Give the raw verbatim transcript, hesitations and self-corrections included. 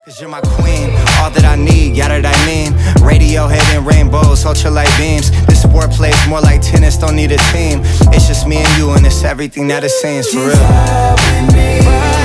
Cause you're my queen, all that I need, yeah that I mean. Radiohead and rainbows, ultralight beams. This sport plays more like tennis, don't need a team. It's just me and you and it's everything that it seems, for real.